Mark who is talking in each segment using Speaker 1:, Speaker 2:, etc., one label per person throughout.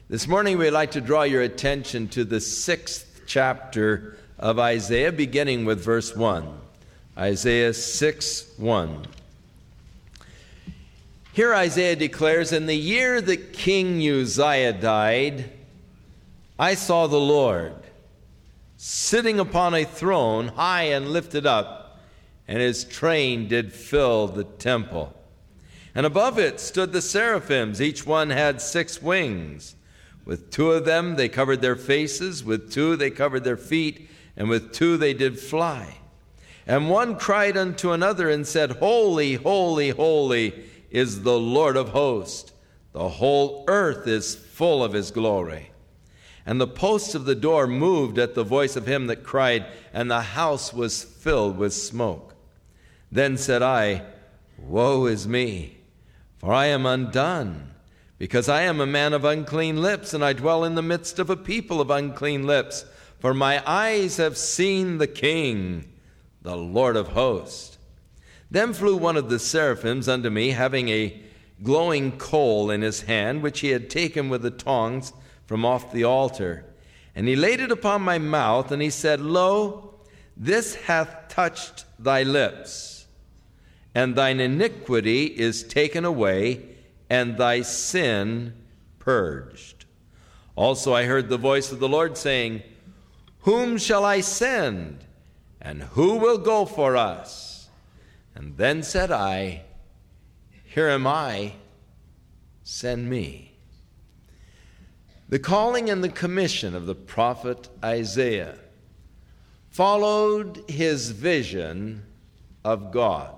Speaker 1: This morning we'd like to draw your attention to the 6th chapter of Isaiah, beginning with verse 1. Isaiah 6:1. Here Isaiah declares, "In the year that King Uzziah died, I saw the Lord sitting upon a throne high and lifted up, and his train did fill the temple. And above it stood the seraphims, each one had 6 wings. With 2 of them they covered their faces, with 2 they covered their feet, and with 2 they did fly. And one cried unto another and said, Holy, holy, holy is the Lord of hosts. The whole earth is full of his glory. And the posts of the door moved at the voice of him that cried, and the house was filled with smoke. Then said I, Woe is me, for I am undone, because I am a man of unclean lips, and I dwell in the midst of a people of unclean lips. For my eyes have seen the King, the Lord of hosts. Then flew one of the seraphims unto me, having a glowing coal in his hand, which he had taken with the tongs from off the altar. And he laid it upon my mouth, and he said, Lo, this hath touched thy lips, and thine iniquity is taken away, and thy sin purged. Also I heard the voice of the Lord saying, Whom shall I send, and who will go for us? And then said I, Here am I, send me." The calling and the commission of the prophet Isaiah followed his vision of God.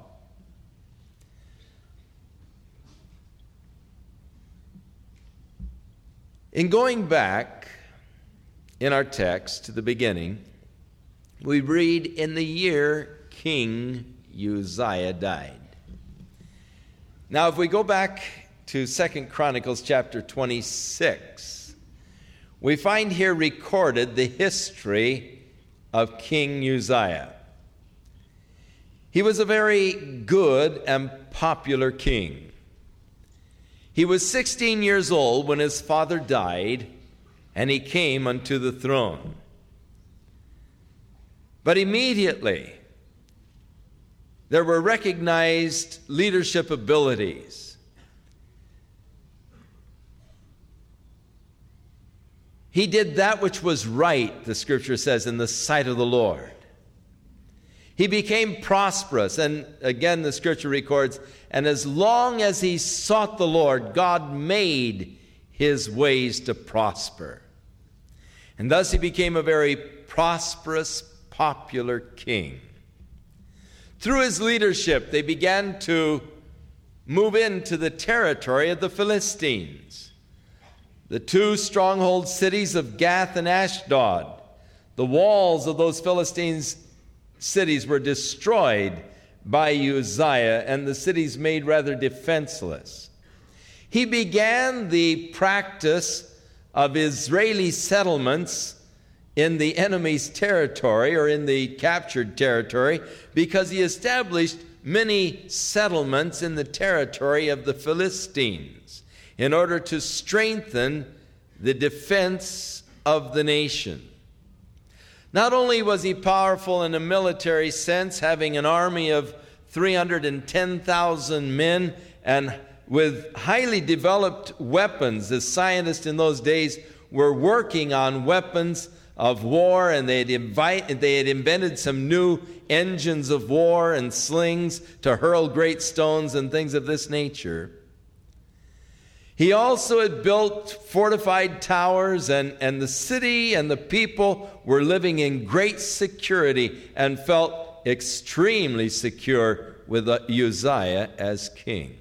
Speaker 1: In going back in our text to the beginning, we read, "In the year King Uzziah died." Now, if we go back to 2 Chronicles chapter 26, we find here recorded the history of King Uzziah. He was a very good and popular king. He was 16 years old when his father died, and he came unto the throne. But immediately, there were recognized leadership abilities. He did that which was right, the scripture says, in the sight of the Lord. He became prosperous, and again the scripture records, and as long as he sought the Lord, God made his ways to prosper. And thus he became a very prosperous, popular king. Through his leadership, they began to move into the territory of the Philistines. The 2 stronghold cities of Gath and Ashdod, the walls of those Philistines' cities were destroyed by Uzziah, and the cities made rather defenseless. He began the practice of Israeli settlements in the enemy's territory, or in the captured territory, because he established many settlements in the territory of the Philistines in order to strengthen the defense of the nation. Not only was he powerful in a military sense, having an army of 310,000 men and with highly developed weapons. The scientists in those days were working on weapons of war, and they had invented some new engines of war and slings to hurl great stones and things of this nature. He also had built fortified towers, and the city and the people were living in great security and felt extremely secure with Uzziah as king.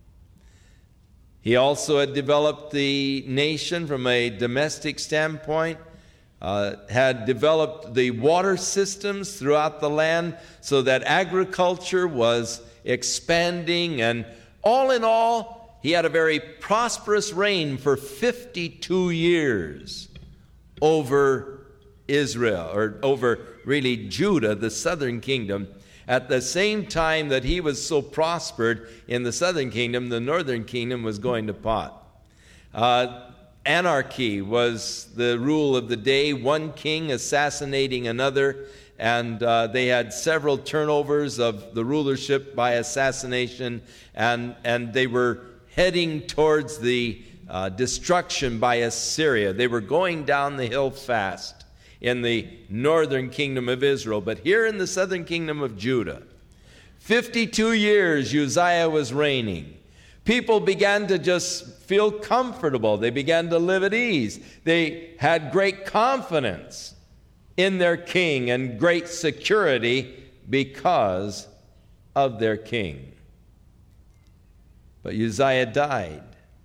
Speaker 1: He also had developed the nation from a domestic standpoint, had developed the water systems throughout the land so that agriculture was expanding, and all in all, he had a very prosperous reign for 52 years over Israel, or over really Judah, the southern kingdom. At the same time that he was so prospered in the southern kingdom, the northern kingdom was going to pot. Anarchy was the rule of the day, one king assassinating another, and they had several turnovers of the rulership by assassination, and they were heading towards the destruction by Assyria. They were going down the hill fast in the northern kingdom of Israel. But here in the southern kingdom of Judah, 52 years Uzziah was reigning. People began to just feel comfortable. They began to live at ease. They had great confidence in their king and great security because of their king. But Uzziah died.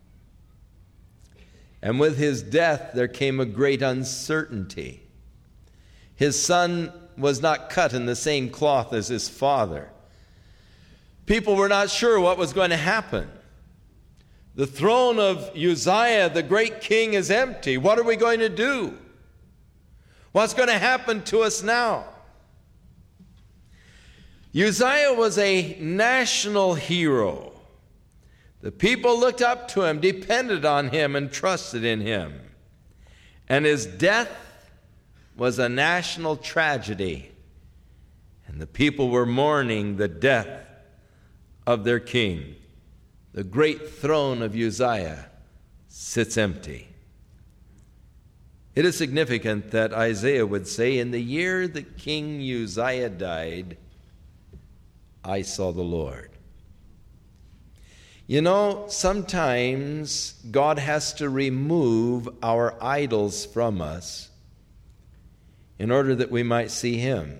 Speaker 1: And with his death, there came a great uncertainty. His son was not cut in the same cloth as his father. People were not sure what was going to happen. The throne of Uzziah, the great king, is empty. What are we going to do? What's going to happen to us now? Uzziah was a national hero. The people looked up to him, depended on him, and trusted in him. And his death was a national tragedy. And the people were mourning the death of their king. The great throne of Uzziah sits empty. It is significant that Isaiah would say, in the year that King Uzziah died, I saw the Lord. You know, sometimes God has to remove our idols from us in order that we might see Him.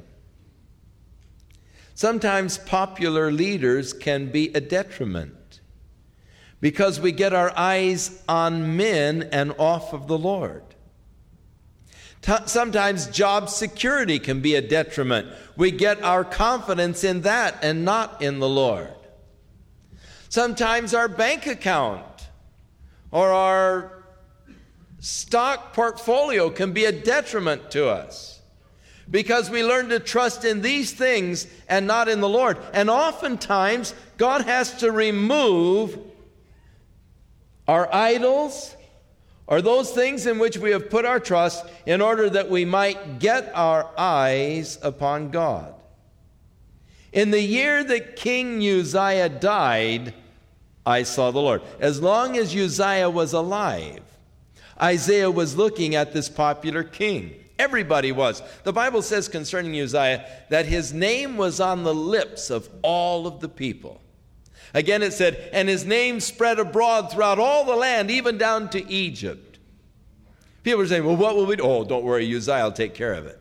Speaker 1: Sometimes popular leaders can be a detriment because we get our eyes on men and off of the Lord. Sometimes job security can be a detriment. We get our confidence in that and not in the Lord. Sometimes our bank account or our stock portfolio can be a detriment to us because we learn to trust in these things and not in the Lord. And oftentimes, God has to remove our idols or those things in which we have put our trust in order that we might get our eyes upon God. In the year that King Uzziah died, I saw the Lord. As long as Uzziah was alive, Isaiah was looking at this popular king. Everybody was. The Bible says concerning Uzziah that his name was on the lips of all of the people. Again, it said, and his name spread abroad throughout all the land, even down to Egypt. People are saying, well, what will we do? Oh, don't worry, Uzziah will take care of it.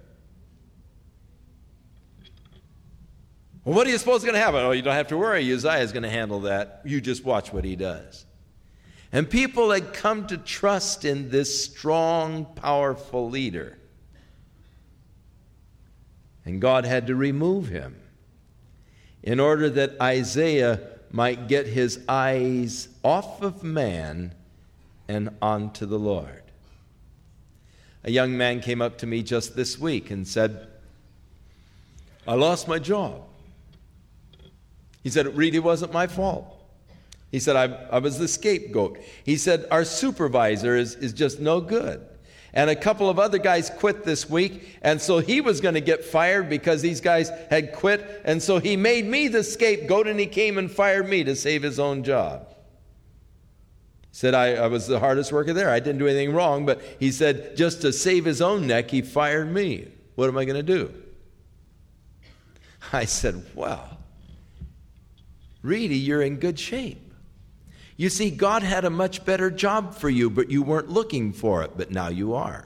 Speaker 1: Well, what do you suppose is going to happen? Oh, you don't have to worry, Uzziah is going to handle that. You just watch what he does. And people had come to trust in this strong, powerful leader. And God had to remove him in order that Isaiah might get his eyes off of man and onto the Lord. A young man came up to me just this week and said, I lost my job. He said, it really wasn't my fault. He said, I was the scapegoat. He said, our supervisor is just no good. And a couple of other guys quit this week, and so he was going to get fired because these guys had quit, and so he made me the scapegoat, and he came and fired me to save his own job. He said, I was the hardest worker there. I didn't do anything wrong, but he said, just to save his own neck, he fired me. What am I going to do? I said, well, really, you're in good shape. You see, God had a much better job for you, but you weren't looking for it, but now you are.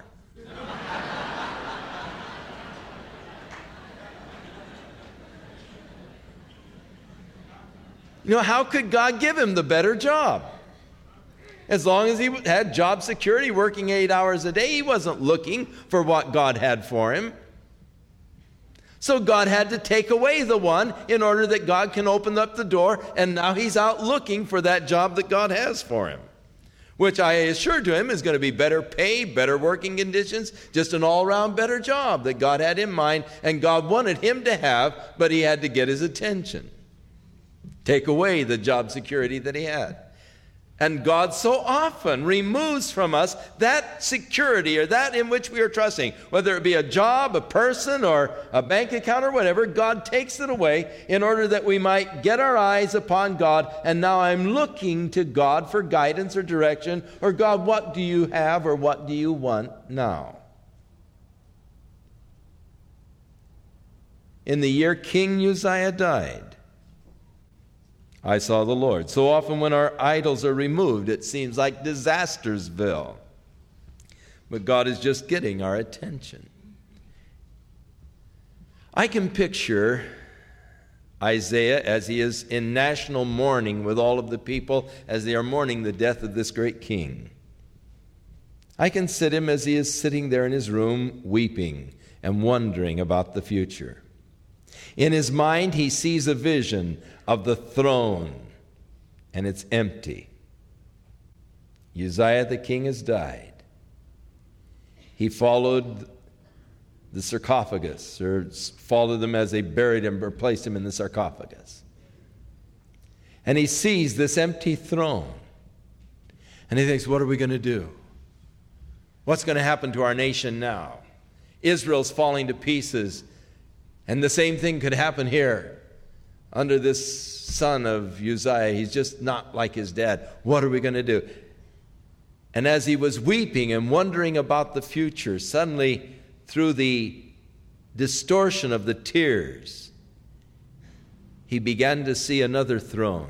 Speaker 1: You know, how could God give him the better job? As long as he had job security, working 8 hours a day, he wasn't looking for what God had for him. So God had to take away the one in order that God can open up the door, and now he's out looking for that job that God has for him, which I assured to him is going to be better pay, better working conditions, just an all-around better job that God had in mind and God wanted him to have, but he had to get his attention. Take away the job security that he had. And God so often removes from us that security or that in which we are trusting. Whether it be a job, a person, or a bank account or whatever, God takes it away in order that we might get our eyes upon God. And now I'm looking to God for guidance or direction. Or God, what do you have or what do you want now? In the year King Uzziah died, I saw the Lord. So often when our idols are removed, it seems like Disastersville. But God is just getting our attention. I can picture Isaiah as he is in national mourning with all of the people as they are mourning the death of this great king. I can sit him as he is sitting there in his room weeping and wondering about the future. In his mind, he sees a vision of the throne, and it's empty. Uzziah the king has died. He followed the sarcophagus, or followed them as they buried him or placed him in the sarcophagus. And he sees this empty throne. And he thinks, what are we going to do? What's going to happen to our nation now? Israel's falling to pieces. And the same thing could happen here under this son of Uzziah. He's just not like his dad. What are we going to do? And as he was weeping and wondering about the future, suddenly, through the distortion of the tears, he began to see another throne.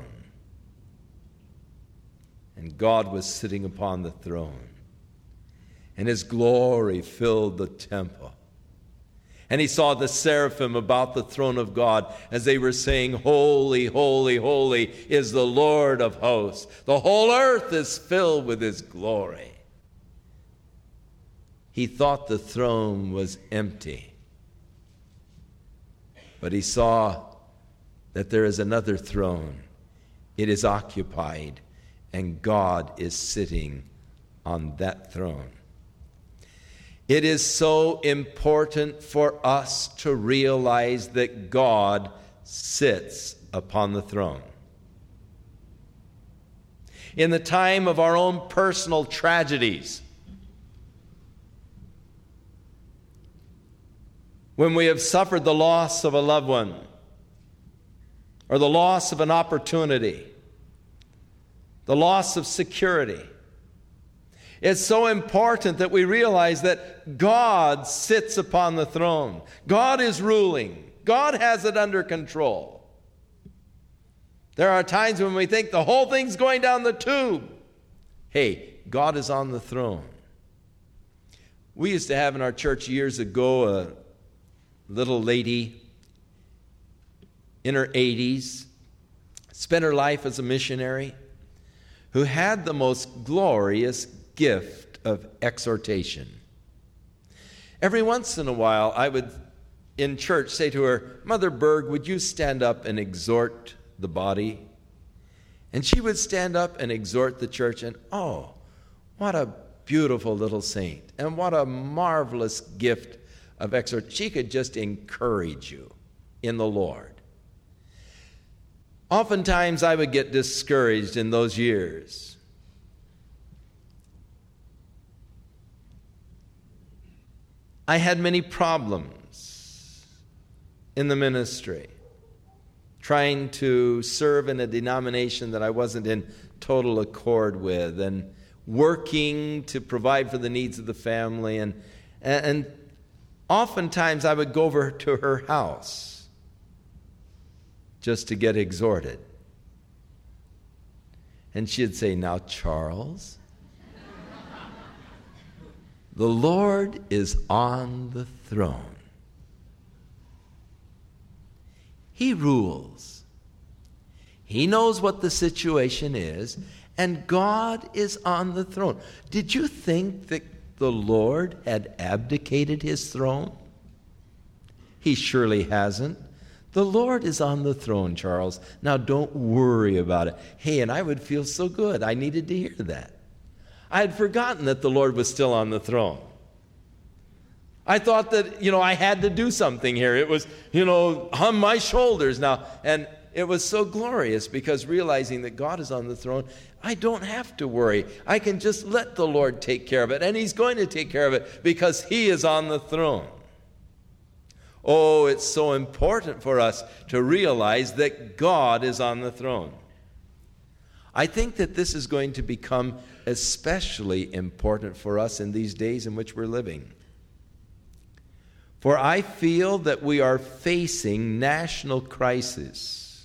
Speaker 1: And God was sitting upon the throne. And his glory filled the temple. And he saw the seraphim about the throne of God as they were saying, holy, holy, holy is the Lord of hosts. The whole earth is filled with his glory. He thought the throne was empty. But he saw that there is another throne. It is occupied, and God is sitting on that throne. It is so important for us to realize that God sits upon the throne. In the time of our own personal tragedies, when we have suffered the loss of a loved one or the loss of an opportunity, the loss of security, it's so important that we realize that God sits upon the throne. God is ruling. God has it under control. There are times when we think the whole thing's going down the tube. Hey, God is on the throne. We used to have in our church years ago a little lady in her 80s, spent her life as a missionary, who had the most glorious gift of exhortation. Every once in a while, I would, in church, say to her, Mother Berg, would you stand up and exhort the body? And she would stand up and exhort the church, and oh, what a beautiful little saint, and what a marvelous gift of exhortation. She could just encourage you in the Lord. Oftentimes, I would get discouraged in those years. I had many problems in the ministry, trying to serve in a denomination that I wasn't in total accord with, and working to provide for the needs of the family. And oftentimes I would go over to her house just to get exhorted. And she'd say, now, Charles, the Lord is on the throne. He rules. He knows what the situation is, and God is on the throne. Did you think that the Lord had abdicated his throne? He surely hasn't. The Lord is on the throne, Charles. Now don't worry about it. Hey, and I would feel so good. I needed to hear that. I had forgotten that the Lord was still on the throne. I thought that, I had to do something here. It was, on my shoulders now. And it was so glorious because realizing that God is on the throne, I don't have to worry. I can just let the Lord take care of it, and He's going to take care of it because He is on the throne. Oh, it's so important for us to realize that God is on the throne. I think that this is going to become especially important for us in these days in which we're living. For I feel that we are facing national crisis.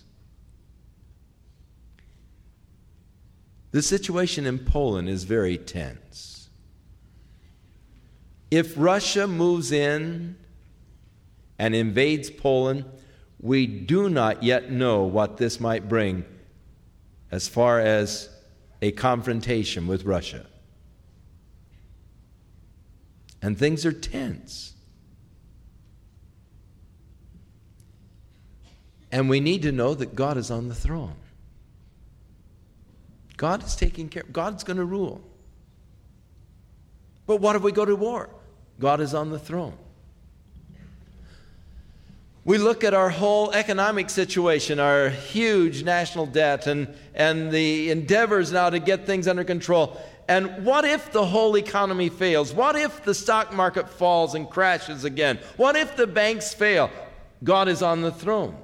Speaker 1: The situation in Poland is very tense. If Russia moves in and invades Poland, we do not yet know what this might bring as far as a confrontation with Russia. And things are tense. And we need to know that God is on the throne. God is taking care. God's going to rule. But what if we go to war? God is on the throne. We look at our whole economic situation, our huge national debt, and the endeavors now to get things under control. And what if the whole economy fails? What if the stock market falls and crashes again? What if the banks fail? God is on the throne.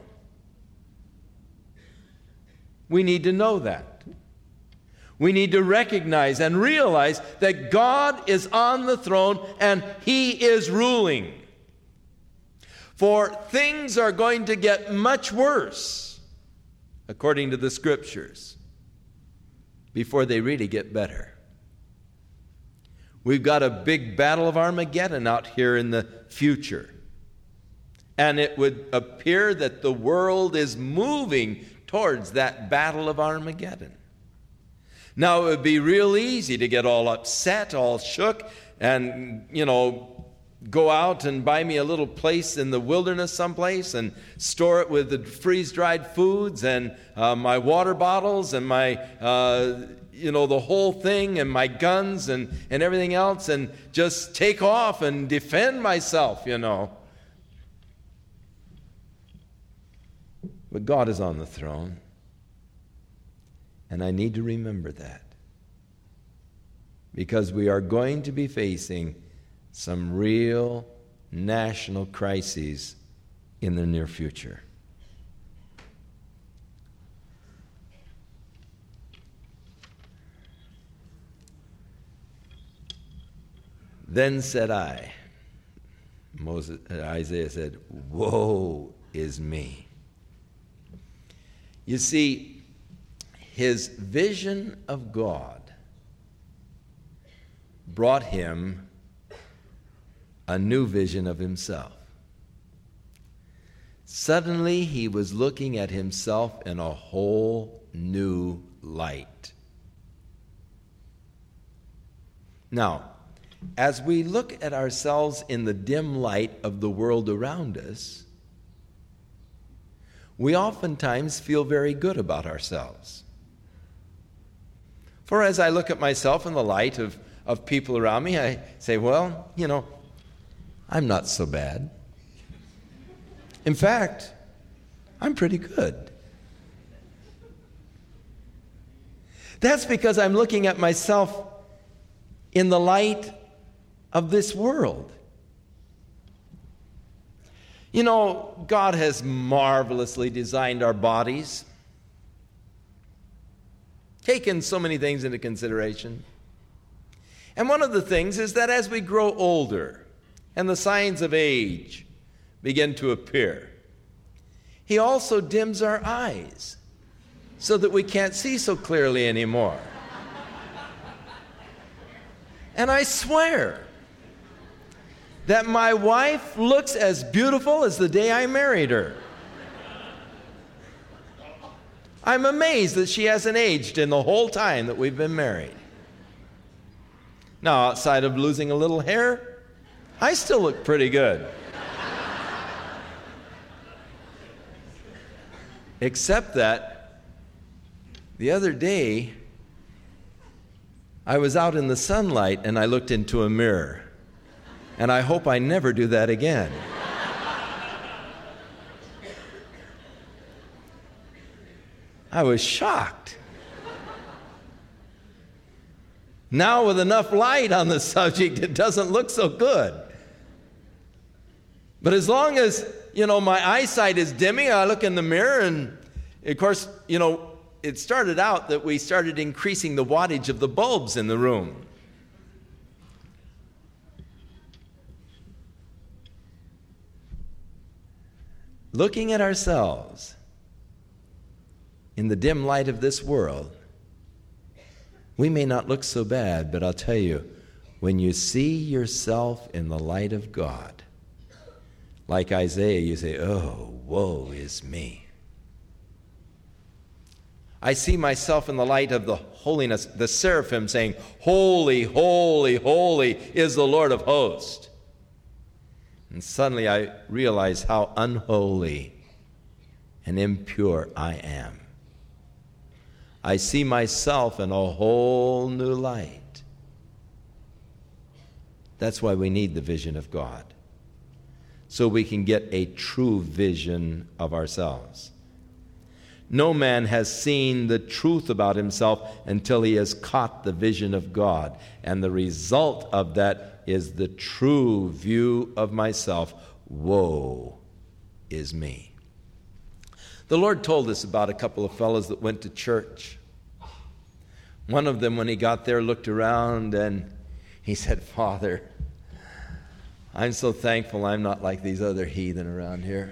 Speaker 1: We need to know that. We need to recognize and realize that God is on the throne and He is ruling. For things are going to get much worse, according to the Scriptures, before they really get better. We've got a big battle of Armageddon out here in the future. And it would appear that the world is moving towards that battle of Armageddon. Now, it would be real easy to get all upset, all shook, and, go out and buy me a little place in the wilderness someplace and store it with the freeze-dried foods and my water bottles and my, the whole thing and my guns and everything else and just take off and defend myself, But God is on the throne, and I need to remember that because we are going to be facing some real national crises in the near future. Then said I, Isaiah said, "Woe is me." You see, his vision of God brought him a new vision of himself. Suddenly, he was looking at himself in a whole new light. Now, as we look at ourselves in the dim light of the world around us, we oftentimes feel very good about ourselves. For as I look at myself in the light of people around me, I say, well, I'm not so bad. In fact, I'm pretty good. That's because I'm looking at myself in the light of this world. God has marvelously designed our bodies, taken so many things into consideration. And one of the things is that as we grow older and the signs of age begin to appear, He also dims our eyes so that we can't see so clearly anymore. And I swear that my wife looks as beautiful as the day I married her. I'm amazed that she hasn't aged in the whole time that we've been married. Now, outside of losing a little hair, I still look pretty good. Except that the other day, I was out in the sunlight and I looked into a mirror. And I hope I never do that again. I was shocked. Now with enough light on the subject, it doesn't look so good. But as long as, my eyesight is dimming, I look in the mirror and, of course, it started out that we started increasing the wattage of the bulbs in the room. Looking at ourselves in the dim light of this world, we may not look so bad, but I'll tell you, when you see yourself in the light of God, like Isaiah, you say, oh, woe is me. I see myself in the light of the holiness, the seraphim saying, holy, holy, holy is the Lord of hosts. And suddenly I realize how unholy and impure I am. I see myself in a whole new light. That's why we need the vision of God, so we can get a true vision of ourselves. No man has seen the truth about himself until he has caught the vision of God. And the result of that is the true view of myself. Woe is me. The Lord told us about a couple of fellows that went to church. One of them, when he got there, looked around and he said, Father, I'm so thankful I'm not like these other heathen around here.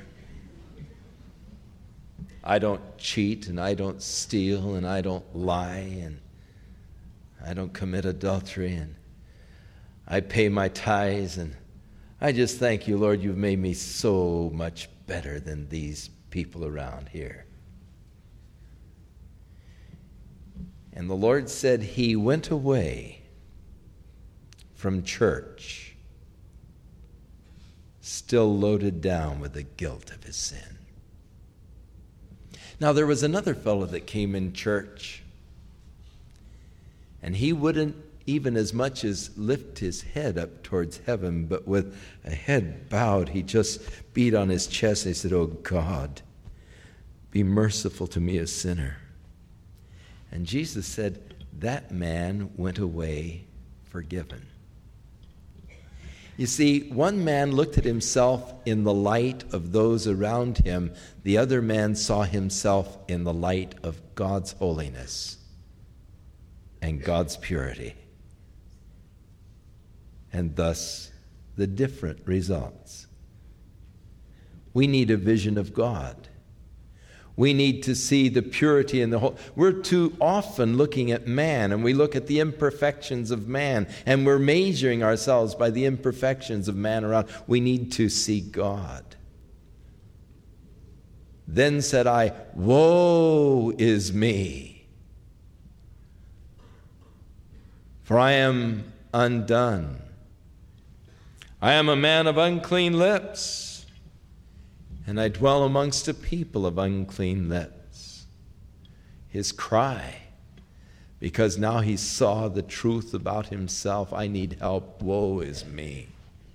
Speaker 1: I don't cheat, and I don't steal, and I don't lie, and I don't commit adultery, and I pay my tithes, and I just thank you, Lord, you've made me so much better than these people around here. And the Lord said he went away from church, still loaded down with the guilt of his sin. Now, there was another fellow that came in church, and he wouldn't even as much as lift his head up towards heaven, but with a head bowed, he just beat on his chest and he said, oh God, be merciful to me, a sinner. And Jesus said, that man went away forgiven. You see, one man looked at himself in the light of those around him. The other man saw himself in the light of God's holiness and God's purity. And thus, the different results. We need a vision of God. We need to see the purity and the whole. We're too often looking at man, and we look at the imperfections of man, and we're measuring ourselves by the imperfections of man around. We need to see God. Then said I, woe is me, for I am undone. I am a man of unclean lips, and I dwell amongst a people of unclean lips. His cry, because now he saw the truth about himself, I need help, woe is me.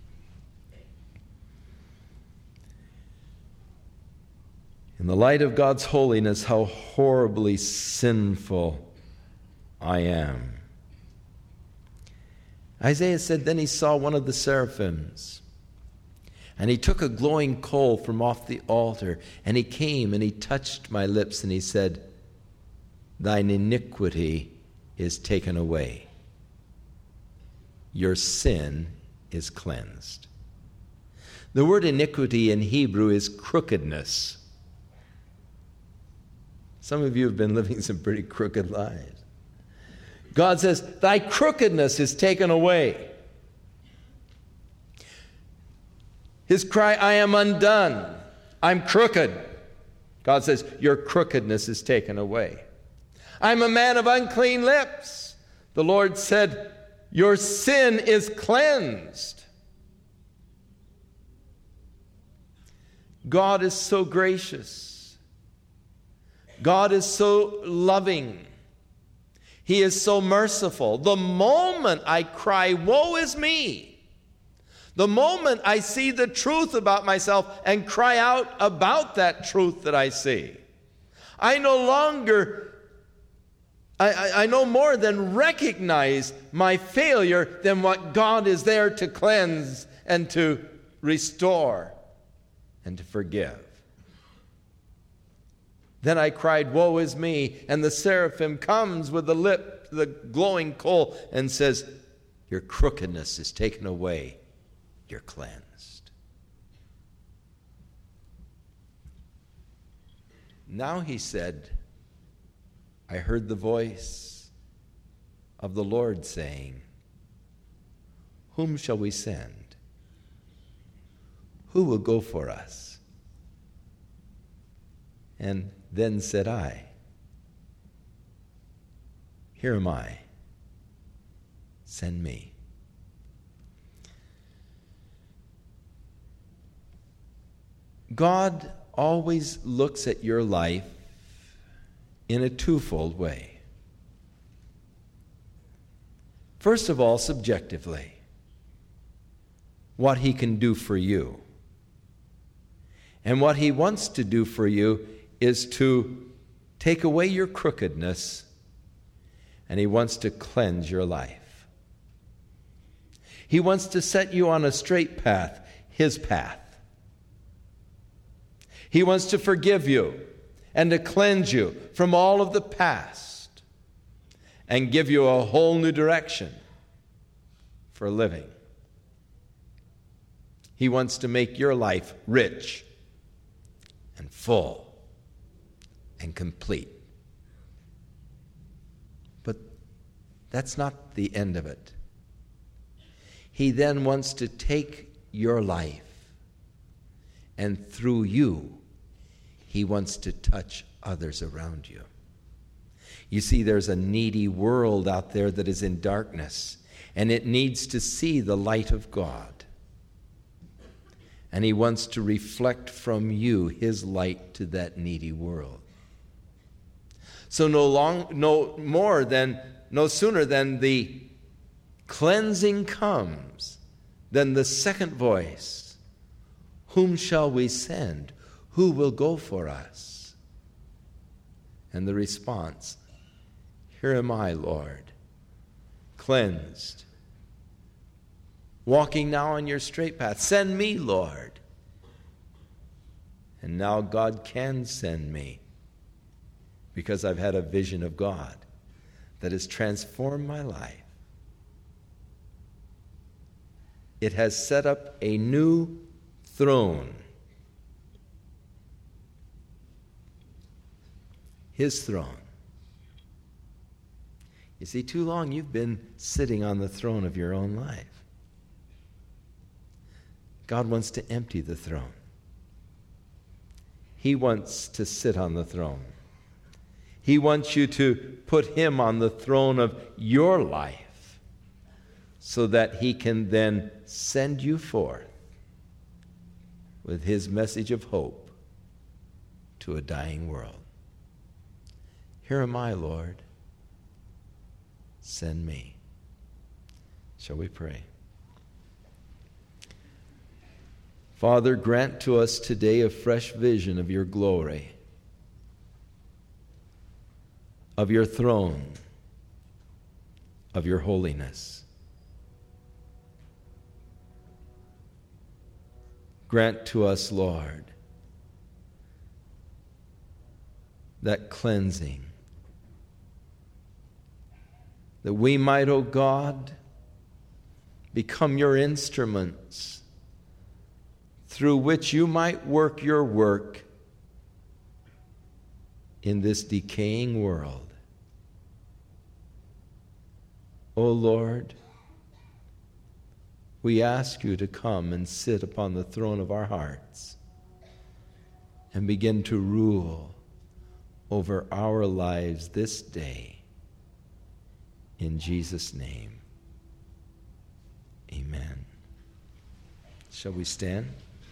Speaker 1: In the light of God's holiness, how horribly sinful I am. Isaiah said, then he saw one of the seraphims, and he took a glowing coal from off the altar, and he came and he touched my lips, and he said, thine iniquity is taken away. Your sin is cleansed. The word iniquity in Hebrew is crookedness. Some of you have been living some pretty crooked lives. God says, thy crookedness is taken away. His cry, I am undone. I'm crooked. God says, your crookedness is taken away. I'm a man of unclean lips. The Lord said, your sin is cleansed. God is so gracious. God is so loving. He is so merciful. The moment I cry, woe is me, the moment I see the truth about myself and cry out about that truth that I see, I no longer, I no more than recognize my failure than what God is there to cleanse and to restore and to forgive. Then I cried, woe is me, and the seraphim comes with the glowing coal and says, your crookedness is taken away, you're cleansed. Now he said, I heard the voice of the Lord saying, whom shall we send? Who will go for us? And then said I, here am I, send me. God always looks at your life in a twofold way. First of all, subjectively, what he can do for you. And what he wants to do for you is to take away your crookedness, and he wants to cleanse your life. He wants to set you on a straight path, his path. He wants to forgive you and to cleanse you from all of the past and give you a whole new direction for living. He wants to make your life rich and full and complete. But that's not the end of it. He then wants to take your life, and through you, he wants to touch others around you. You see, there's a needy world out there that is in darkness, and it needs to see the light of God. And he wants to reflect from you his light to that needy world. So no sooner than the cleansing comes, then the second voice, whom shall we send? Who will go for us? And the response, here am I, Lord, cleansed, walking now on your straight path. Send me, Lord. And now God can send me because I've had a vision of God that has transformed my life. It has set up a new throne, his throne. You see, too long you've been sitting on the throne of your own life. God wants to empty the throne. He wants to sit on the throne. He wants you to put him on the throne of your life so that he can then send you forth with his message of hope to a dying world. Here am I, Lord. Send me. Shall we pray? Father, grant to us today a fresh vision of your glory, of your throne, of your holiness. Grant to us, Lord, that cleansing, that we might, O God, become your instruments through which you might work your work in this decaying world. O Lord, we ask you to come and sit upon the throne of our hearts and begin to rule over our lives this day. In Jesus' name, amen. Shall we stand?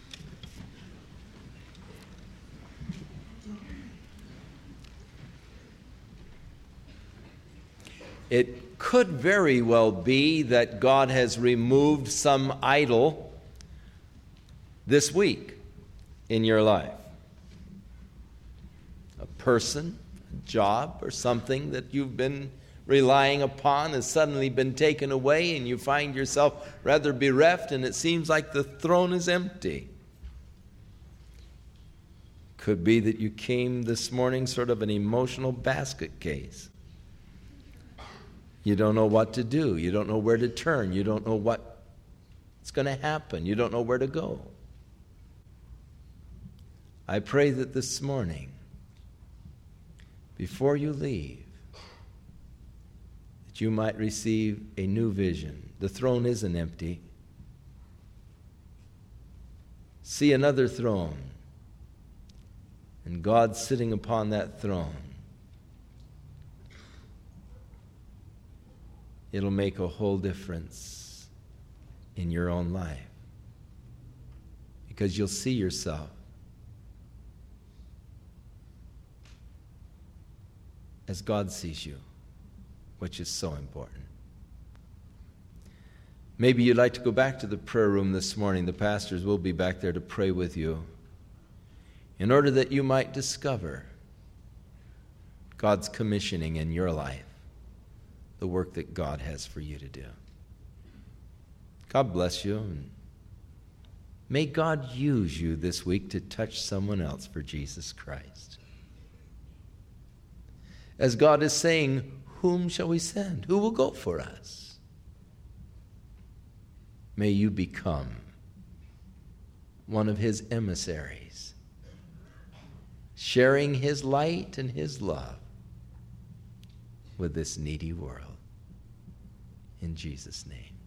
Speaker 1: It could very well be that God has removed some idol this week in your life. A person, a job, or something that you've been relying upon has suddenly been taken away, and you find yourself rather bereft, and it seems like the throne is empty. Could be that you came this morning sort of an emotional basket case. You don't know what to do. You don't know where to turn. You don't know what's going to happen. You don't know where to go. I pray that this morning, before you leave, that you might receive a new vision. The throne isn't empty. See another throne, and God sitting upon that throne. It'll make a whole difference in your own life, because you'll see yourself as God sees you, which is so important. Maybe you'd like to go back to the prayer room this morning. The pastors will be back there to pray with you, in order that you might discover God's commissioning in your life, the work that God has for you to do. God bless you, and may God use you this week to touch someone else for Jesus Christ. As God is saying, whom shall we send? Who will go for us? May you become one of his emissaries, sharing his light and his love with this needy world. In Jesus' name.